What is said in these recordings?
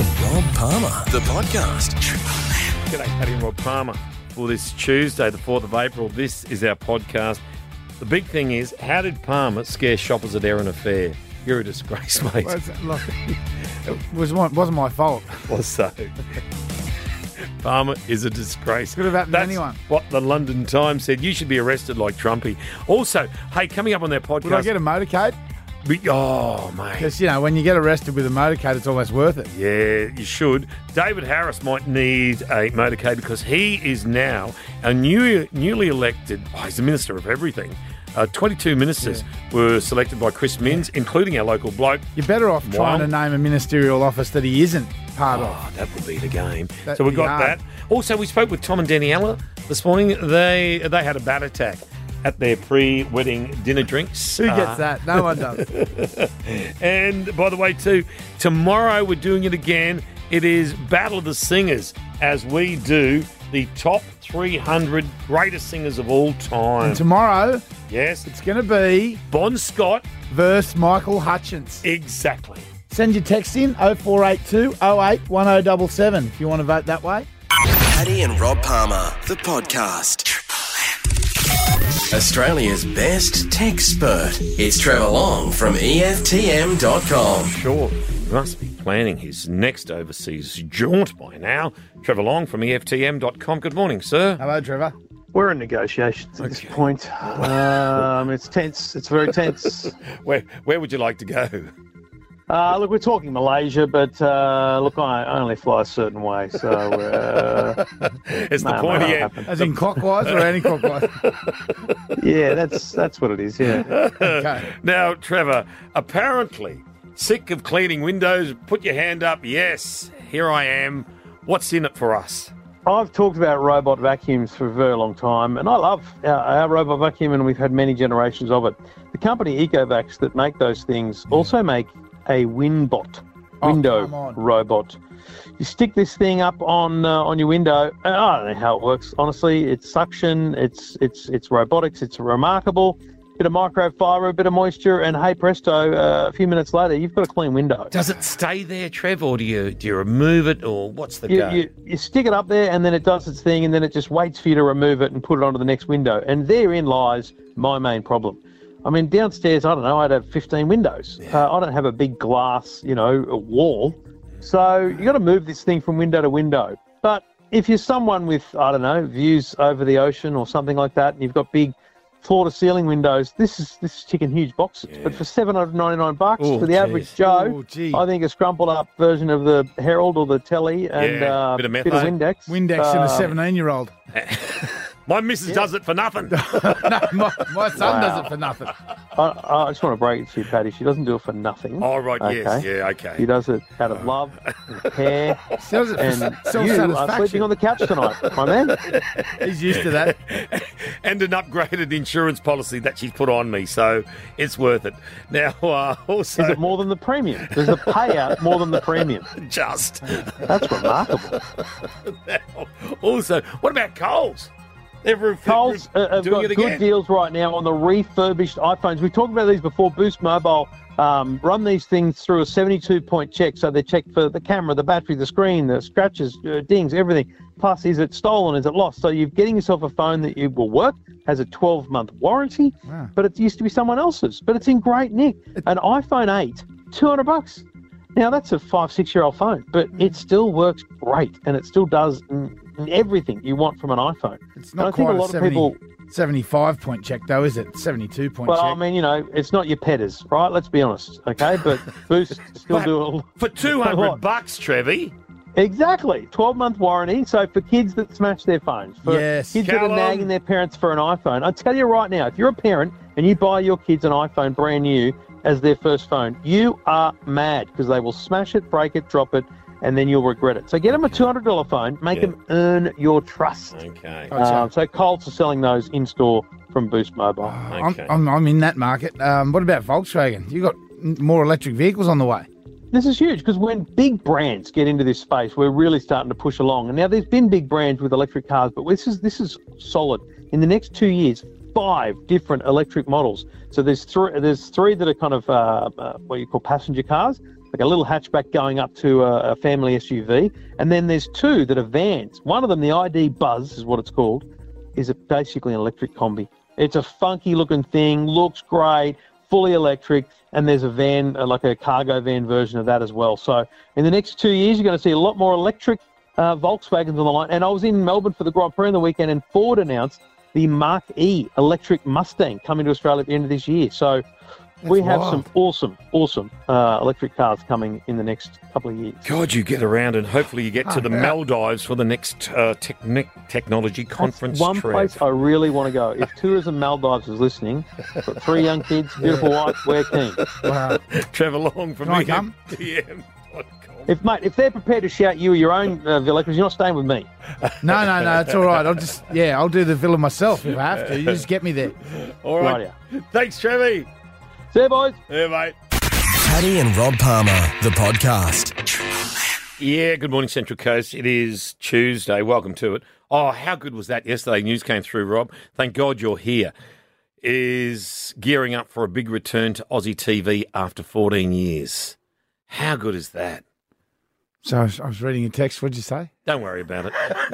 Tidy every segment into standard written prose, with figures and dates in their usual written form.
and Rob Palmer, the podcast. G'day, Paddy and Rob Palmer. For this Tuesday, the 4th of April, this is our podcast. The big thing is, how did Palmer scare shoppers at Erin Affair? You're a disgrace, mate. Well, look, it wasn't my fault. Was so. Palmer is a disgrace. Could have happened to That's anyone. What the London Times said. You should be arrested like Trumpy. Also, hey, coming up on their podcast. Would I get a motorcade? Oh, mate. Because, when you get arrested with a motorcade, it's almost worth it. Yeah, you should. David Harris might need a motorcade because he is now a newly elected, he's the Minister of Everything. 22 ministers were selected by Chris Minns, including our local bloke. You're better off trying to name a ministerial office that he isn't part of. That would be the game. That'd So we be got hard. that. Also, we spoke with Tom and Daniela this morning. They had a bat attack at their pre-wedding dinner drinks. Who gets that? No one does. And by the way, too, tomorrow we're doing it again. It is Battle of the Singers as we do the top 300 greatest singers of all time. And tomorrow, Yes, it's going to be Bon Scott. versus Michael Hutchins. Exactly. Send your text in 0482 08 1077 if you want to vote that way. Paddy and Rob Palmer, the podcast. Australia's best tech expert. It's Trevor Long from EFTM.com. Sure, he must be planning his next overseas jaunt by now. Trevor Long from EFTM.com. Good morning, sir. Hello, Trevor. We're in negotiations at this point. It's tense. It's very tense. Where would you like to go? Look, we're talking Malaysia, but look, I only fly a certain way, so It's the no, pointy no, end. happen. As in clockwise or anti-clockwise? Yeah, that's what it is. Yeah. Okay. Now, Trevor, apparently sick of cleaning windows. Put your hand up. Yes, here I am. What's in it for us? I've talked about robot vacuums for a very long time, and I love our robot vacuum, and we've had many generations of it. The company Ecovacs that make those things also make a WinBot, window come on. robot. You stick this thing up on your window. I don't know how it works. Honestly, it's suction. It's robotics. It's remarkable. Bit of microfiber, a bit of moisture, and hey presto! A few minutes later, you've got a clean window. Does it stay there, Trev, or do you remove it, or what's the go? You stick it up there, and then it does its thing, and then it just waits for you to remove it and put it onto the next window. And therein lies my main problem. I mean, downstairs, I don't know, I'd have 15 windows. I don't have a big glass, a wall. So you got to move this thing from window to window. But if you're someone with, I don't know, views over the ocean or something like that, and you've got big floor-to-ceiling windows, this is ticking huge boxes. Yeah. But for $799 Ooh, for the average Joe, Ooh, gee. I think a scrumpled-up version of the Herald or the Telly and bit of bit methane. of Windex. Windex and a 17-year-old. My missus does it for nothing. No, my son does it for nothing. I just want to break it to you, Paddy. She doesn't do it for nothing. Oh, right, yes, Okay. yeah, okay. She does it out of love and care. Sells it for And you are self-satisfaction. sleeping on the couch tonight, my man. He's used to that. And an upgraded insurance policy that she's put on me, so it's worth it. Now, also, Is it more than the premium? Does the payout more than the premium? just That's remarkable. also, what about Coles? Coles have doing got it good again. deals right now on the refurbished iPhones. We talked about these before. Boost Mobile run these things through a 72-point check. So they check for the camera, the battery, the screen, the scratches, dings, everything. Plus, is it stolen? Is it lost? So you're getting yourself a phone that you will work, has a 12-month warranty, but it used to be someone else's. But it's in great nick. An iPhone 8, $200. Now, that's a 5-6-year-old phone, but it still works great, and it still does everything you want from an iPhone. It's not I think quite a lot of people. 75-point check, though, is it? 72-point Well, check. I mean, it's not your Petters, right? Let's be honest, okay? But Boost still But do it. for $200, Trevi. Exactly. 12-month warranty. So for kids that smash their phones, for Yes. kids that Callum. are nagging their parents for an iPhone, I tell you right now, if you're a parent and you buy your kids an iPhone brand new as their first phone, you are mad because they will smash it, break it, drop it, and then you'll regret it. So get them a $200 phone, make them earn your trust. Okay. So Coles are selling those in-store from Boost Mobile. Okay. I'm in that market. What about Volkswagen? You got more electric vehicles on the way. This is huge because when big brands get into this space, we're really starting to push along. And now there's been big brands with electric cars, but this is solid. In the next 2 years, 5 different electric models. So there's three that are kind of what you call passenger cars. like a little hatchback going up to a family SUV. And then there's two that are vans. One of them, the ID Buzz is what it's called, is basically an electric combi. It's a funky looking thing, looks great, fully electric, and there's a van, like a cargo van version of that as well. So in the next 2 years, you're going to see a lot more electric Volkswagens on the line. And I was in Melbourne for the Grand Prix on the weekend, and Ford announced the Mark E electric Mustang coming to Australia at the end of this year. So we have some awesome electric cars coming in the next couple of years. God, you get around, and hopefully you get to the Maldives for the next technology conference. That's one place I really want to go. If Tourism Maldives is listening, got 3 young kids, beautiful wife, we're keen. Wow. Trevor Long from EFTM.com. If they're prepared to shout you your own villa, because you're not staying with me. No, it's all right. I'll do the villa myself if I have to. You just get me there. All right. Thanks, Trevi. See you, boys. Yeah, mate. Paddy and Rob Palmer, the podcast. Yeah, good morning, Central Coast. It is Tuesday. Welcome to it. Oh, how good was that yesterday? News came through, Rob. Thank God you're here. Is gearing up for a big return to Aussie TV after 14 years. How good is that? So I was reading a text. What'd you say? Don't worry about it.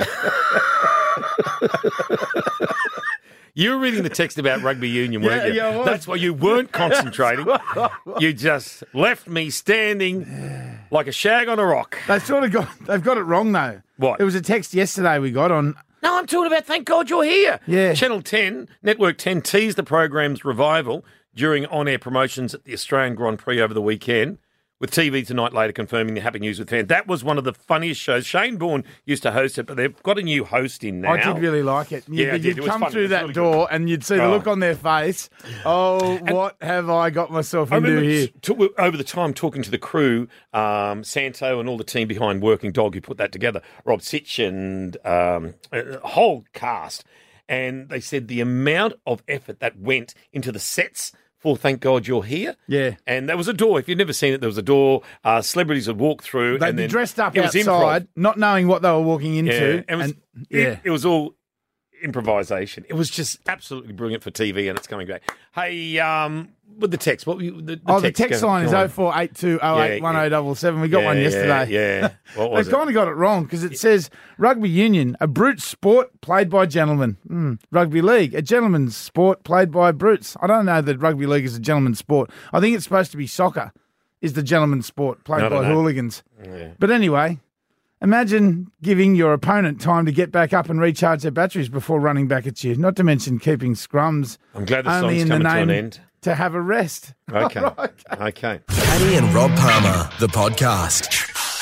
You were reading the text about rugby union, weren't you? Yeah, I was. That's why you weren't concentrating. You just left me standing like a shag on a rock. They've got it wrong though. What? It was a text yesterday we got on. No, I'm talking about thank God you're here. Yeah. Channel 10, Network 10 teased the program's revival during on-air promotions at the Australian Grand Prix over the weekend, with TV Tonight later confirming the happy news with fans. That was one of the funniest shows. Shane Bourne used to host it, but they've got a new host in now. I did really like it. Yeah, I did. You'd It was come fun. through It was that really door and you'd see the look on their face. Oh, what have I got myself into here? Over the time talking to the crew, Santo and all the team behind Working Dog who put that together, Rob Sitch and a whole cast, and they said the amount of effort that went into the sets for Thank God You're Here. Yeah. And there was a door. If you'd never seen it, there was a door. Celebrities would walk through. They'd and be then dressed up it was outside, improv. not knowing what they were walking into. Yeah, it was all improvisation. It was just absolutely brilliant for TV, and it's coming great. Hey, with the text, what were you, the text line is 0482081077. We got one yesterday. Yeah. What was They kind of got it wrong because it says rugby union, a brute sport played by gentlemen. Rugby league, a gentleman's sport played by brutes. I don't know that rugby league is a gentleman's sport. I think it's supposed to be soccer is the gentleman's sport played by hooligans. Yeah. But anyway, imagine giving your opponent time to get back up and recharge their batteries before running back at you, not to mention keeping scrums I'm glad the only song's in the coming to an name end. to have a rest. Okay. Right. Okay. Paddy and Rob Palmer, the podcast.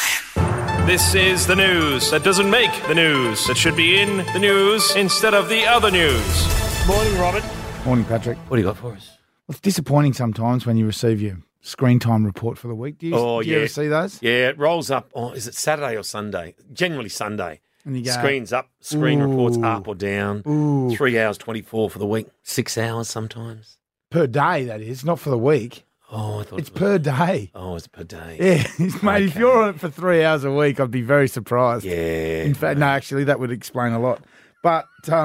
This is the news that doesn't make the news, that should be in the news instead of the other news. Morning, Robert. Morning, Patrick. What do you got for us? It's disappointing sometimes when you receive your screen time report for the week. Do you ever see those? Yeah, it rolls up. Oh, is it Saturday or Sunday? Generally Sunday. And you go, Screen's up, screen reports Ooh. up or down. Ooh. 3 hours 24 for the week. 6 hours sometimes. Per day, that is, not for the week. Oh, I thought It's it was, per day. Oh, it's per day. Yeah, mate, if Okay. you're on it for 3 hours a week, I'd be very surprised. Yeah. In fact, no, actually, that would explain a lot. But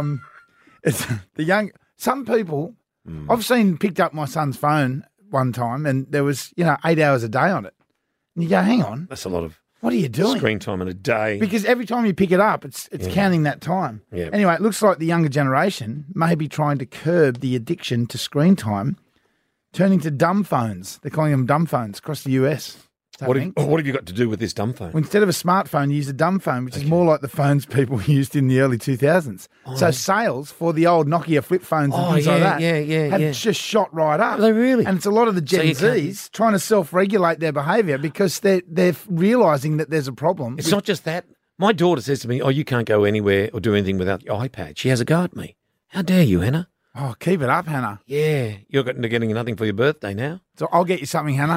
it's some people, I've seen picked up my son's phone one time and there was, 8 hours a day on it. And you go, hang on, That's a lot of what are you doing? screen time in a day. Because every time you pick it up, it's counting that time. Yeah. Anyway, it looks like the younger generation may be trying to curb the addiction to screen time, turning to dumb phones. They're calling them dumb phones across the US. What have you got to do with this dumb phone? Well, instead of a smartphone, you use a dumb phone, which is more like the phones people used in the early 2000s. So sales for the old Nokia flip phones and things like that have just shot right up. Are they really? And it's a lot of the Gen you can't- Zs trying to self-regulate their behaviour because they're realising that there's a problem. It's not just that. My daughter says to me, oh, you can't go anywhere or do anything without your iPad. She has a go at me. How dare you, Hannah? Oh, keep it up, Hannah. Yeah, you're getting nothing for your birthday now. So I'll get you something, Hannah.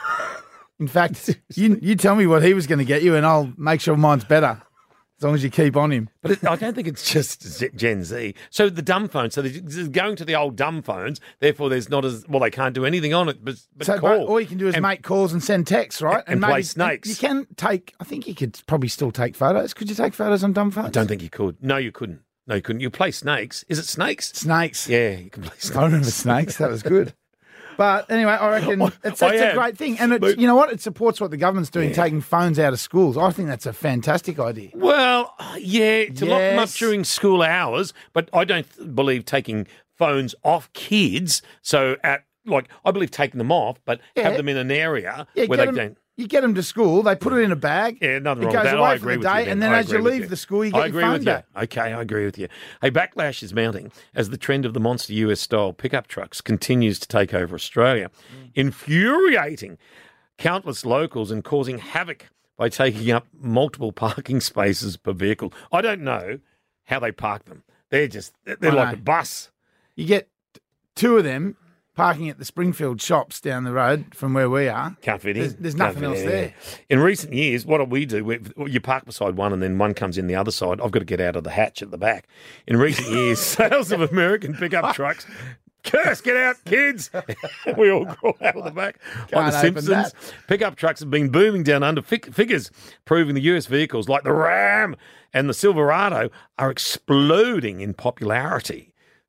In fact, you tell me what he was going to get you and I'll make sure mine's better. As long as you keep on him. But I don't think it's just Gen Z. So the dumb phones, so they're going to the old dumb phones, therefore there's not as, well, they can't do anything on it but call. All you can do is make calls and send texts, right? And play snakes. You can take, I think you could probably still take photos. Could you take photos on dumb phones? I don't think you could. No, you couldn't. You play snakes. Is it snakes? Snakes. Yeah, you can play snakes. I remember snakes. That was good. But anyway, I reckon it's a great thing. And you know what? It supports what the government's doing, taking phones out of schools. I think that's a fantastic idea. Well, yeah, to lock them up during school hours, but I don't believe taking phones off kids. So I believe taking them off, but have them in an area where they don't. You get them to school, they put it in a bag. Yeah, nothing wrong with that. It goes away I for the agree day, with you, and then as you leave the school, you get your phone back. Okay, I agree with you. Hey, backlash is mounting as the trend of the monster US-style pickup trucks continues to take over Australia, infuriating countless locals and causing havoc by taking up multiple parking spaces per vehicle. I don't know how they park them. They're like a bus. You get two of them parking at the Springfield shops down the road from where we are. Can't fit in. There's nothing else there. In recent years, what do we do? You park beside one and then one comes in the other side. I've got to get out of the hatch at the back. In recent years, sales of American pickup trucks... Curse, get out, kids. We all crawl out of the back. Like the Simpsons. Pickup trucks have been booming down under figures, proving the US vehicles like the Ram and the Silverado are exploding in popularity.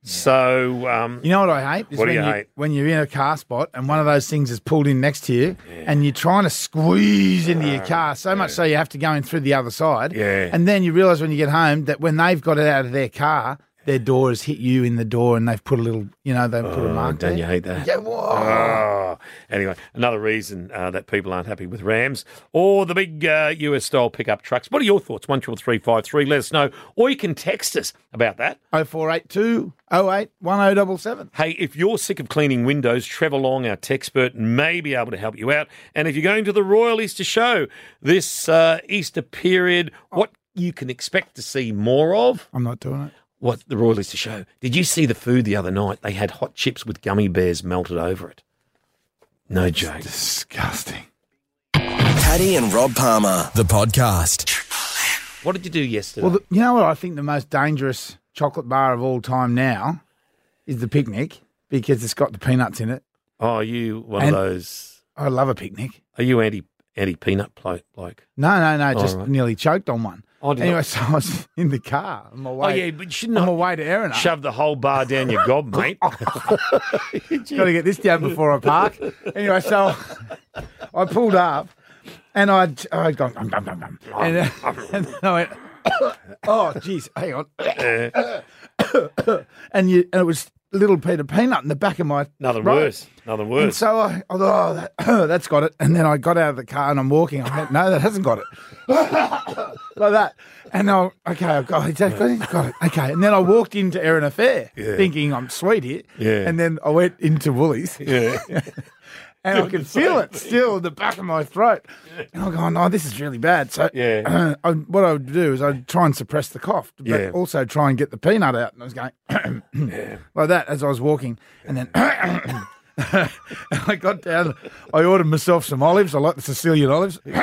So, you know what I hate? What do you hate? When you're in a car spot and one of those things is pulled in next to you and you're trying to squeeze into your car so much so you have to go in through the other side. Yeah. And then you realise when you get home that when they've got it out of their car, their door has hit you in the door and they've put a little, they've put a mark there. Don't you hate that? Yeah, whoa. Anyway, another reason that people aren't happy with Rams or the big US-style pickup trucks. What are your thoughts? 12353, let us know. Or you can text us about that. 0482 08 1077. Hey, if you're sick of cleaning windows, Trevor Long, our tech expert, may be able to help you out. And if you're going to the Royal Easter Show this Easter period, what you can expect to see more of? I'm not doing it. What the Royal Easter Show? Did you see the food the other night? They had hot chips with gummy bears melted over it. No joke. Disgusting. Paddy and Rob Palmer, the podcast. What did you do yesterday? Well, you know what I think the most dangerous chocolate bar of all time now is the Picnic because it's got the peanuts in it. Oh, you one of those? I love a picnic. Are you anti-peanut bloke? No, just nearly choked on one. Oh, anyway, so I was in the car on my way. But you shouldn't on my way to Erina. Shove the whole bar down your gob, mate. Got to get this down before I park. Anyway, so I pulled up and I'd gone, and then I went, oh, geez, hang on. And it was little Peter Peanut in the back of my Nothing throat. worse. And so I thought, that's got it. And then I got out of the car and I'm walking. I went, no, that hasn't got it. Like that. And I've got it. Okay. And then I walked into Erina Fair thinking I'm sweet here. Yeah. And then I went into Woolies. Yeah. And I could feel it still in the back of my throat. And I'm going, oh, this is really bad. So what I would do is I'd try and suppress the cough, but also try and get the peanut out. And I was going like that as I was walking. And then I got down, I ordered myself some olives. I like the Sicilian olives. Can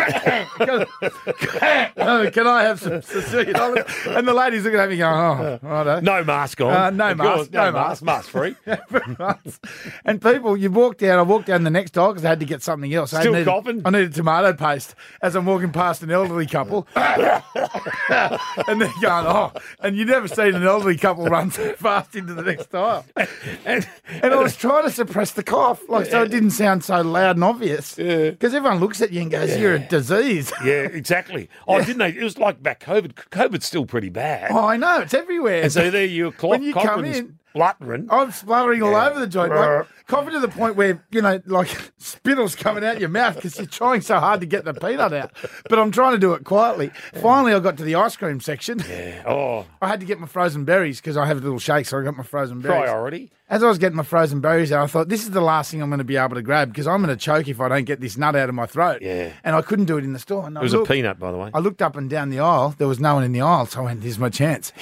I have some Sicilian olives? And the lady's looking at me going, oh, righto. No mask on. No mask. No mask. Mask free. And people, I walked down the next aisle because I had to get something else. Still coughing? I needed tomato paste as I'm walking past an elderly couple. And they're going, oh, and you've never seen an elderly couple run so fast into the next aisle. And I was trying to suppress the cough, so it didn't sound so loud and obvious. Because everyone looks at you and goes, you're a disease. Yeah, exactly. Oh, didn't they? It was like back COVID. COVID's still pretty bad. Oh, I know. It's everywhere. And so there you're when you come in, spluttering. I'm spluttering all over the joint. Coughing to the point where, spittle's coming out your mouth because you're trying so hard to get the peanut out. But I'm trying to do it quietly. Finally, I got to the ice cream section. Yeah. Oh. I had to get my frozen berries because I have a little shake, so I got my frozen berries. Priority. As I was getting my frozen berries out, I thought, this is the last thing I'm going to be able to grab because I'm going to choke if I don't get this nut out of my throat. Yeah. And I couldn't do it in the store. And it was a peanut, by the way. I looked up and down the aisle. There was no one in the aisle, so I went, here's my chance.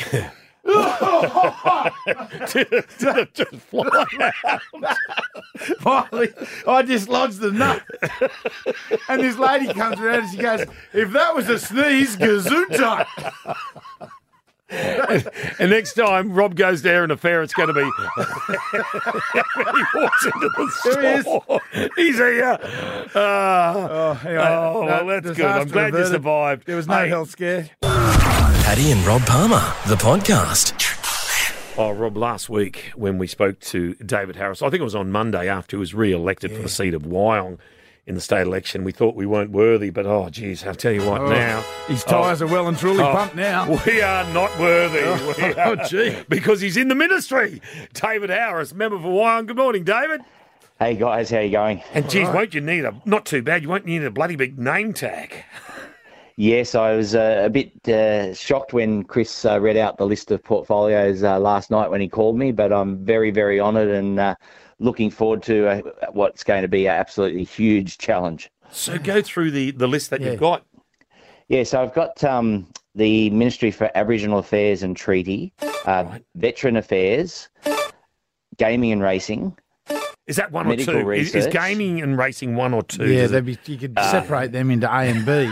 Just fly out. Finally, I dislodged the nut. And this lady comes around and she goes, if that was a sneeze, gesundheit. And next time Rob goes there in a fair, it's going to be he walks into the store. There he is. He's here. Anyway, well, that's good. I'm glad you survived. There was no health scare. Paddy and Rob Palmer, the podcast. Oh, Rob, last week when we spoke to David Harris, I think it was on Monday after he was re-elected for the seat of Wyong in the state election, we thought we weren't worthy, but geez, I'll tell you what now. His tyres are well and truly pumped now. We are not worthy. Gee. Because he's in the ministry. David Harris, member for Wyong. Good morning, David. Hey guys, how you going? And geez, won't you need not too bad, you won't need a bloody big name tag. Yes, I was a bit shocked when Chris read out the list of portfolios last night when he called me, but I'm very, very honoured and looking forward to what's going to be an absolutely huge challenge. So go through the list that you've got. Yeah, so I've got the Ministry for Aboriginal Affairs and Treaty, Veteran Affairs, Gaming and Racing. Is that one medical or two? Research. Is gaming and racing one or two? Yeah, you could separate them into A and B.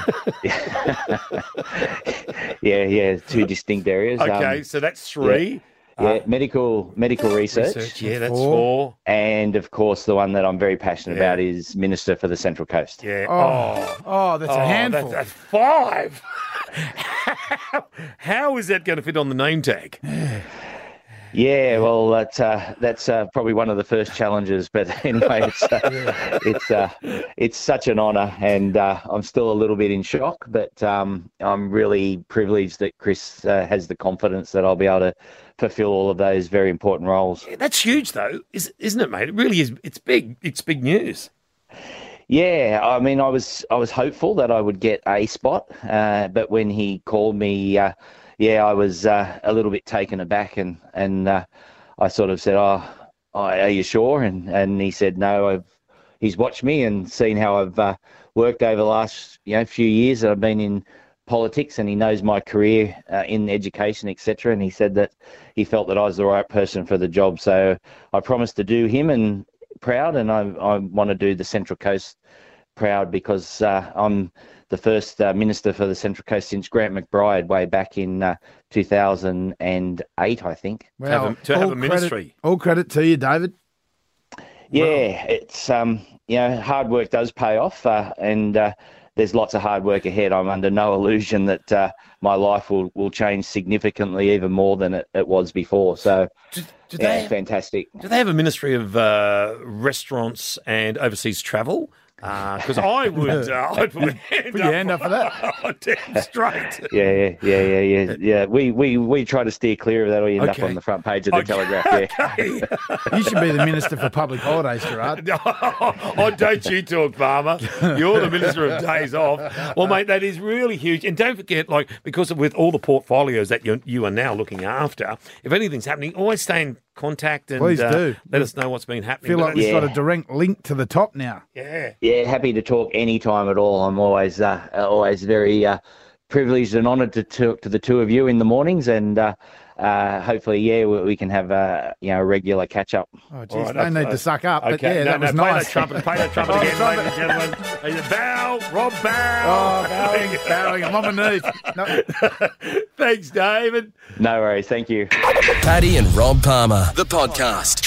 Yeah, two distinct areas. Okay, so that's three. Medical research. Yeah, that's four. And, of course, the one that I'm very passionate about is Minister for the Central Coast. Yeah. That's a handful. That's five. How is that going to fit on the name tag? Yeah, well, that's probably one of the first challenges. But anyway, it's such an honour, and I'm still a little bit in shock. But I'm really privileged that Chris has the confidence that I'll be able to fulfil all of those very important roles. Yeah, that's huge, though, isn't it, mate? It really is. It's big. It's big news. Yeah, I mean, I was hopeful that I would get a spot, but when he called me. I was a little bit taken aback, and I sort of said, are you sure? And he said, no, he's watched me and seen how I've worked over the last few years that I've been in politics, and he knows my career in education, etc. And he said that he felt that I was the right person for the job. So I promised to do him proud, and I want to do the Central Coast proud because I'm the first minister for the Central Coast since Grant McBride way back in 2008, I think. Well, to have a ministry. All credit to you, David. Yeah, it's hard work does pay off, and there's lots of hard work ahead. I'm under no illusion that my life will change significantly, even more than it was before. So, fantastic. Do they have a ministry of restaurants and overseas travel? Because I would, I'd put your hand up for that. Damn straight. Yeah. We try to steer clear of that, or you end up on the front page of the Telegraph. Yeah. You should be the Minister for Public Holidays, Gerard. Don't you talk, Farmer. You're the Minister of Days Off. Well, mate, that is really huge. And don't forget, because with all the portfolios that you are now looking after, if anything's happening, always stay in contact and please do. Let us know what's been happening. Feel like we've got a direct link to the top now. Yeah, happy to talk anytime at all. I'm always very privileged and honoured to talk to the two of you in the mornings, and hopefully, we can have a regular catch up. Oh, geez, no need to suck up. Okay, but that was nice. Play that trumpet again, ladies and gentlemen. Bow, Rob Bow. Bowing. I'm on my knees. No. Thanks, David. No worries. Thank you. Paddy and Rob Palmer, the podcast.